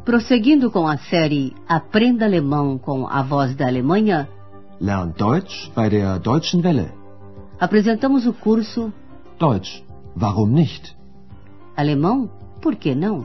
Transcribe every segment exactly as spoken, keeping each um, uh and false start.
Prosseguindo com a série Aprenda Alemão com a Voz da Alemanha, Lern Deutsch bei der Deutschen Welle. Apresentamos o curso Deutsch, warum nicht? Alemão, por que não?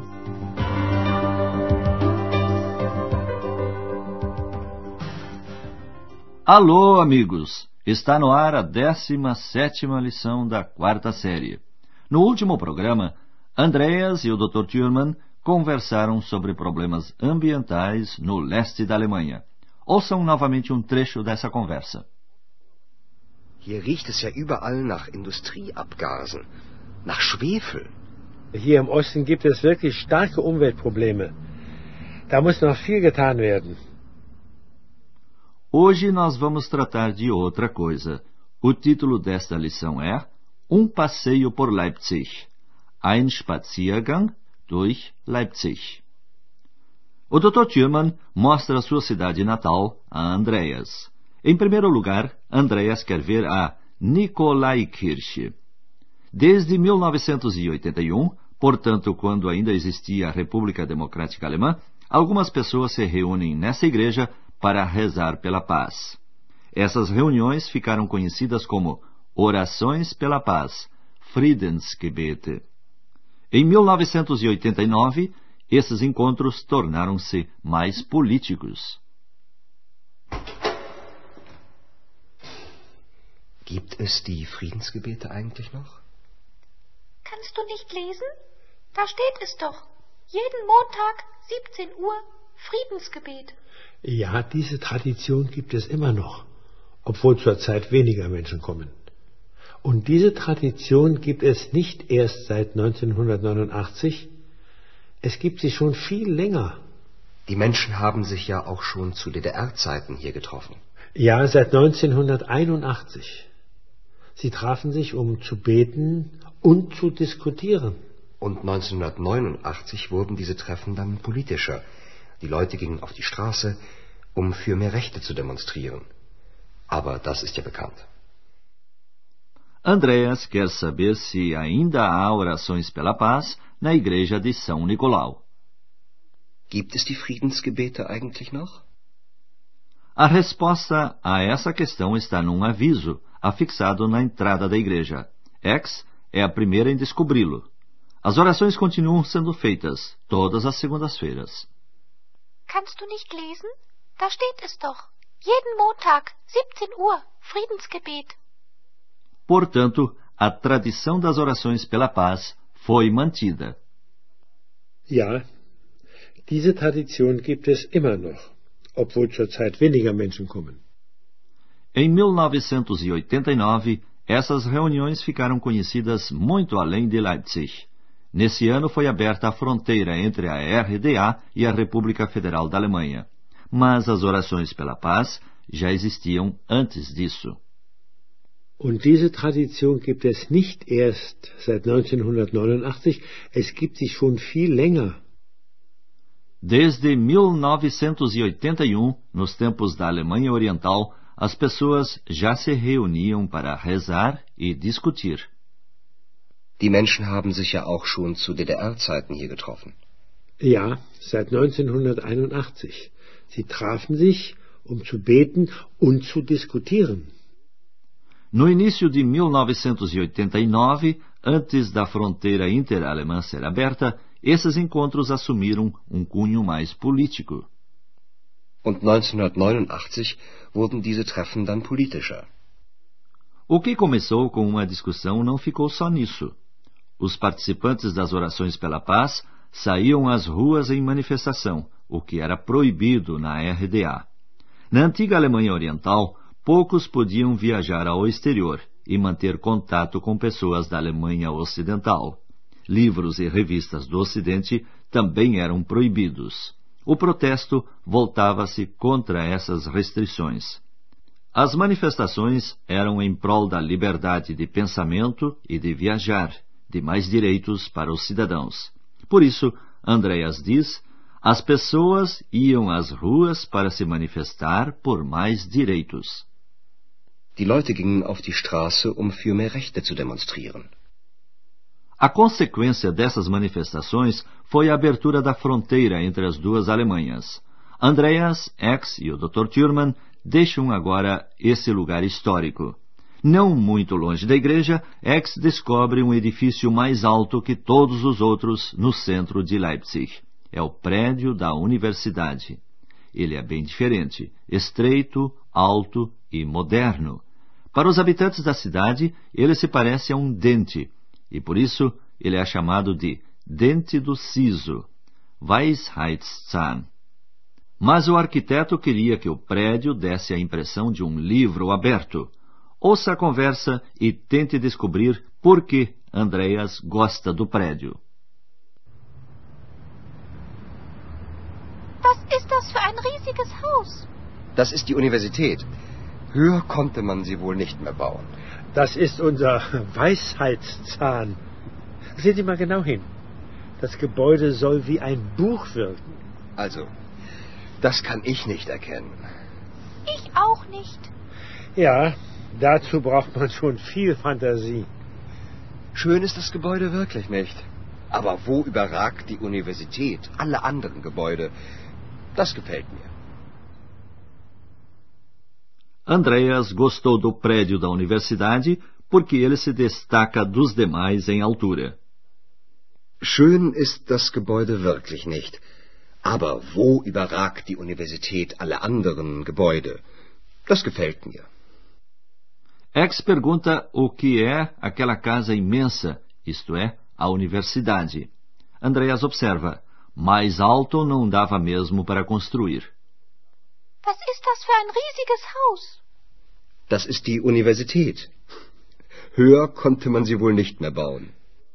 Alô, amigos! Está no ar a décima sétima lição da quarta série. No último programa, Andreas e o doutor Thürmann conversaram sobre problemas ambientais no leste da Alemanha. Ouçam novamente um trecho dessa conversa. Hier riecht es ja überall nach Industrieabgasen, nach Schwefel. Hier im Osten gibt es wirklich starke Umweltprobleme. Da muss noch viel getan werden. Hoje nós vamos tratar de outra coisa. O título desta lição é Um passeio por Leipzig. Ein Spaziergang durch Leipzig. O doutor Thürmann mostra sua cidade natal a Andreas. Em primeiro lugar, Andreas quer ver a Nikolaikirche. Desde mil novecentos e oitenta e um, portanto, quando ainda existia a República Democrática Alemã, algumas pessoas se reúnem nessa igreja para rezar pela paz. Essas reuniões ficaram conhecidas como Orações pela Paz, Friedensgebete. Em mil novecentos e oitenta e nove, esses encontros tornaram-se mais políticos. Gibt es die Friedensgebete eigentlich noch? Kannst du nicht lesen? Da steht es doch. Jeden Montag, siebzehn Uhr, Friedensgebet. Ja, diese Tradition gibt es immer noch, obwohl zurzeit weniger Menschen kommen. Und diese Tradition gibt es nicht erst seit neunzehnhundertneunundachtzig, es gibt sie schon viel länger. Die Menschen haben sich ja auch schon zu D D R-Zeiten hier getroffen. Ja, seit neunzehnhunderteinundachtzig. Sie trafen sich, um zu beten und zu diskutieren. Und neunzehnhundertneunundachtzig wurden diese Treffen dann politischer. Die Leute gingen auf die Straße, um für mehr Rechte zu demonstrieren. Aber das ist ja bekannt. Andreas quer saber se ainda há orações pela paz na igreja de São Nicolau. Gibt es die Friedensgebete eigentlich noch? A resposta a essa questão está num aviso afixado na entrada da igreja. X é a primeira em descobri-lo. As orações continuam sendo feitas todas as segundas-feiras. Kannst du nicht lesen? Da steht es doch. Jeden Montag, siebzehn Uhr, Friedensgebet. Portanto, a tradição das orações pela paz foi mantida. Ja, diese Tradition gibt es immer noch, obwohl zurzeit weniger Menschen kommen. Em mil novecentos e oitenta e nove, essas reuniões ficaram conhecidas muito além de Leipzig. Nesse ano foi aberta a fronteira entre a R D A e a República Federal da Alemanha. Mas as orações pela paz já existiam antes disso. Und diese Tradition gibt es nicht erst seit neunzehnhundertneunundachtzig, es gibt sie schon viel länger. Desde mil novecentos e oitenta e um, nos tempos da Alemanha Oriental, as pessoas já se reuniam para rezar e discutir. Die Menschen haben sich ja auch schon zu D D R-Zeiten hier getroffen. Ja, seit neunzehnhunderteinundachtzig. Sie trafen sich, um zu beten und zu diskutieren. No início de mil novecentos e oitenta e nove, antes da fronteira interalemã ser aberta, esses encontros assumiram um cunho mais político. Und neunzehnhundertneunundachtzig wurden diese Treffen dann politischer. O que começou com uma discussão não ficou só nisso. Os participantes das orações pela paz saíam às ruas em manifestação, o que era proibido na R D A. Na antiga Alemanha Oriental, poucos podiam viajar ao exterior e manter contato com pessoas da Alemanha Ocidental. Livros e revistas do Ocidente também eram proibidos. O protesto voltava-se contra essas restrições. As manifestações eram em prol da liberdade de pensamento e de viajar, de mais direitos para os cidadãos. Por isso, Andreas diz, as pessoas iam às ruas para se manifestar por mais direitos. Die Leute gingen auf die Straße, um für mehr Rechte zu demonstrieren. A consequência dessas manifestações foi a abertura da fronteira entre as duas Alemanhas. Andreas, X e o doutor Thürmann deixam agora esse lugar histórico. Não muito longe da igreja, X descobre um edifício mais alto que todos os outros no centro de Leipzig. É o prédio da universidade. Ele é bem diferente, estreito, alto e moderno. Para os habitantes da cidade, ele se parece a um dente, e por isso ele é chamado de dente do siso, Weisheitszahn. Mas o arquiteto queria que o prédio desse a impressão de um livro aberto. Ouça a conversa e tente descobrir por que Andreas gosta do prédio. Was ist das für ein riesiges Haus? Das ist die Universität. Höher konnte man sie wohl nicht mehr bauen. Das ist unser Weisheitszahn. Sehen Sie mal genau hin. Das Gebäude soll wie ein Buch wirken. Also, das kann ich nicht erkennen. Ich auch nicht. Ja, dazu braucht man schon viel Fantasie. Schön ist das Gebäude wirklich nicht. Aber wo überragt die Universität alle anderen Gebäude? Das gefällt mir. Andreas gostou do prédio da universidade porque ele se destaca dos demais em altura. Schön ist das Gebäude wirklich nicht. Aber wo überragt die Universität alle anderen Gebäude? Das gefällt mir. X pergunta o que é aquela casa imensa, isto é, a universidade. Andreas observa, mais alto não dava mesmo para construir. Was ist das für ein riesiges Haus? Das ist die Universität. Höher konnte man sie wohl nicht mehr bauen.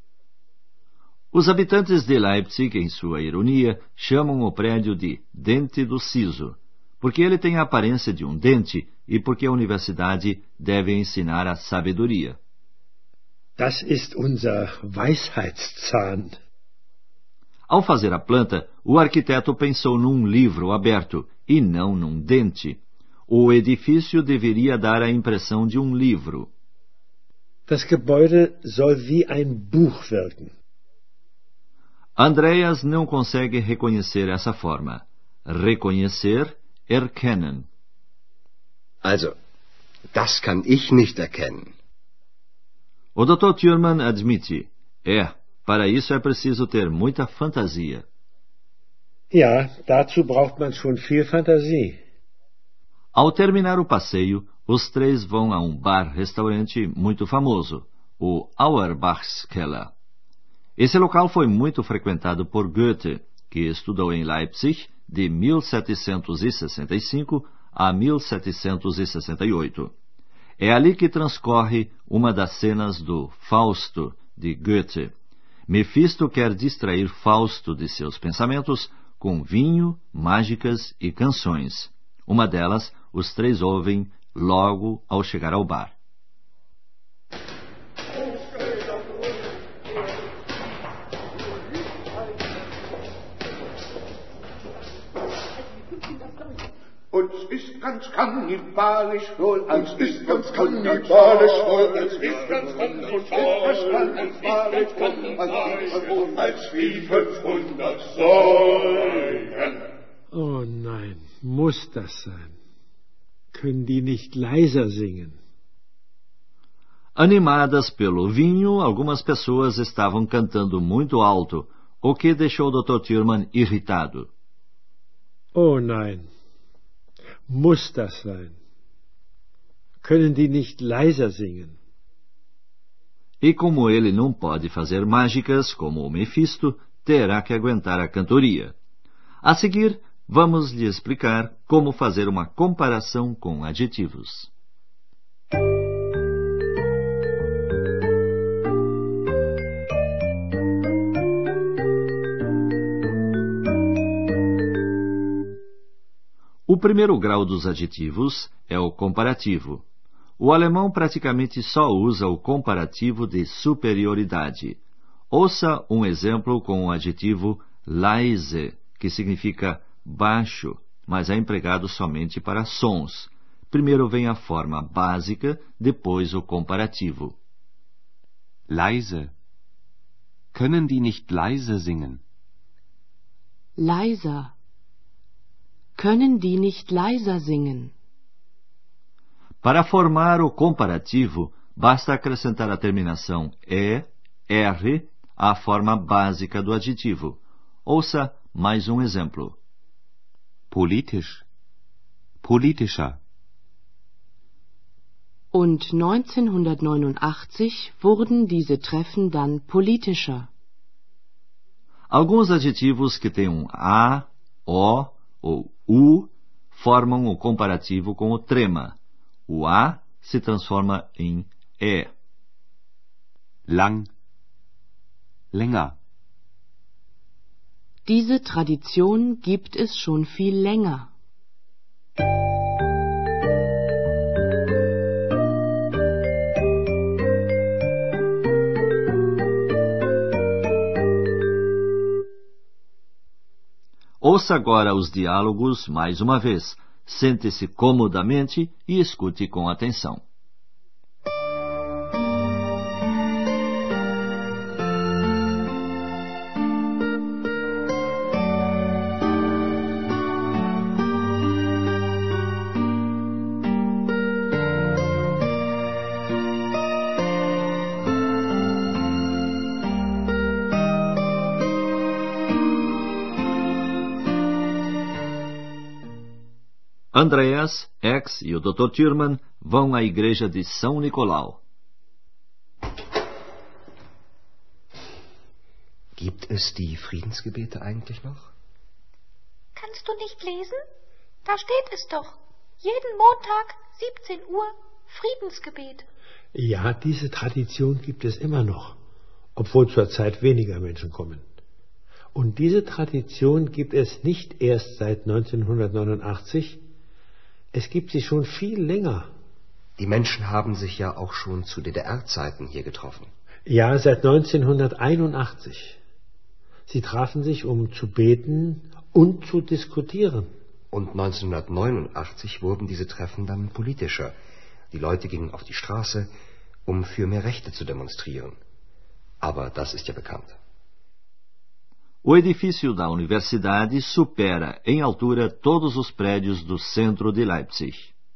Os habitantes de Leipzig, em sua ironia, chamam o prédio de Dente do Siso, porque ele tem a aparência de um dente e porque a universidade deve ensinar a sabedoria. Das ist unser Weisheitszahn. Ao fazer a planta, o arquiteto pensou num livro aberto e não num dente. O edifício deveria dar a impressão de um livro. Das Gebäude soll wie ein Buch wirken. Andreas não consegue reconhecer essa forma. Reconhecer, erkennen. Also, das kann ich nicht erkennen. O doutor Thürmann admite. É, para isso é preciso ter muita fantasia. Ja, dazu braucht man schon viel Fantasie. Ao terminar o passeio, os três vão a um bar-restaurante muito famoso, o Auerbachskeller. Esse local foi muito frequentado por Goethe, que estudou em Leipzig de mil setecentos e sessenta e cinco a mil setecentos e sessenta e oito. É ali que transcorre uma das cenas do Fausto, de Goethe. Mefisto quer distrair Fausto de seus pensamentos com vinho, mágicas e canções. Uma delas, os três ouvem logo ao chegar ao bar. Uns ist ganz kannibalisch wohl, uns ist ganz kannibalisch wohl, uns ist ganz kannibalisch wohl, als wie fünfhundert Säulen. Oh nein, muss das sein? Können die nicht leiser singen? Animadas pelo vinho, algumas pessoas estavam cantando muito alto, o que deixou o doutor Thürmann irritado. Oh nein, muss das sein? Können die nicht leiser singen? E como ele não pode fazer mágicas como o Mefisto, terá que aguentar a cantoria. A seguir, vamos lhe explicar como fazer uma comparação com adjetivos. O primeiro grau dos adjetivos é o comparativo. O alemão praticamente só usa o comparativo de superioridade. Ouça um exemplo com o adjetivo leise, que significa baixo, mas é empregado somente para sons. Primeiro vem a forma básica, depois o comparativo. Leise. Können die nicht leise singen? Leiser. Können die nicht leiser singen? Para formar o comparativo, basta acrescentar a terminação e, r, à forma básica do adjetivo. Ouça mais um exemplo. Politisch. Politischer. Und neunzehnhundertneunundachtzig wurden diese Treffen dann politischer. Alguns adjetivos que têm um a, o ou u formam o comparativo com o trema. O a se transforma em e. Lang. Länger. Diese Tradition gibt es schon viel länger. Ouça agora os diálogos mais uma vez. Sente-se comodamente e escute com atenção. Andreas, X e o doutor Thürmann vão à igreja de São Nicolau. Gibt es die Friedensgebete eigentlich noch? Kannst du nicht lesen? Da steht es doch. Jeden Montag, siebzehn Uhr, Friedensgebet. Ja, diese Tradition gibt es immer noch, obwohl zurzeit weniger Menschen kommen. Und diese Tradition gibt es nicht erst seit neunzehnhundertneunundachtzig, es gibt sie schon viel länger. Die Menschen haben sich ja auch schon zu D D R-Zeiten hier getroffen. Ja, seit neunzehnhunderteinundachtzig. Sie trafen sich, um zu beten und zu diskutieren. Und neunzehnhundertneunundachtzig wurden diese Treffen dann politischer. Die Leute gingen auf die Straße, um für mehr Rechte zu demonstrieren. Aber das ist ja bekannt. O edifício da universidade supera em altura todos os prédios do centro de Leipzig.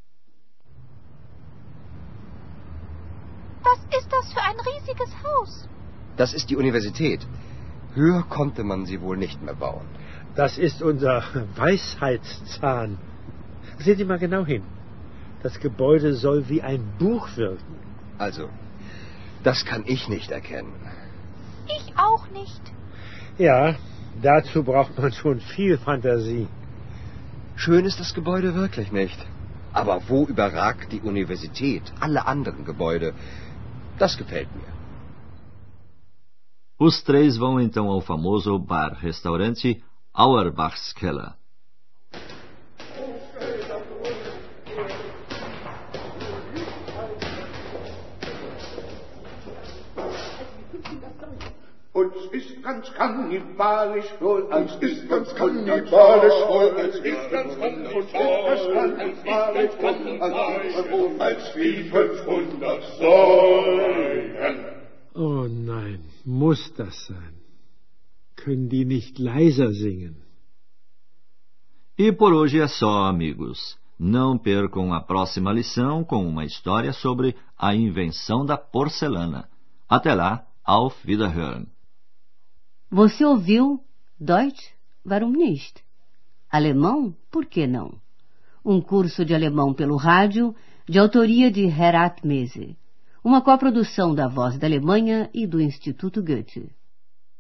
Was ist das für ein riesiges Haus? Das ist die Universität. Höher konnte man sie wohl nicht mehr bauen. Das ist unser Weisheitszahn. Sehen Sie mal genau hin. Das Gebäude soll wie ein Buch wirken. Also, das kann ich nicht erkennen. Ich auch nicht. Ja, dazu braucht man schon viel Fantasie. Schön ist das Gebäude wirklich nicht. Aber wo überragt die Universität alle anderen Gebäude? Das gefällt mir. Os três vão então ao famoso bar-restaurante Auerbachs Keller. Und es ist ganz kannibalisch wohl, als ist ganz kannibalisch wohl, als ist ganz kannibalisch wohl, als wie fünfhundert Säulen. Oh nein, muss das sein? Können die nicht leiser singen? E por hoje é só, amigos. Não percam a próxima lição com uma história sobre a invenção da porcelana. Até lá, auf Wiederhören. Você ouviu Deutsch? Warum nicht? Alemão? Por que não? Um curso de alemão pelo rádio, de autoria de Herat Mese. Uma coprodução da Voz da Alemanha e do Instituto Goethe.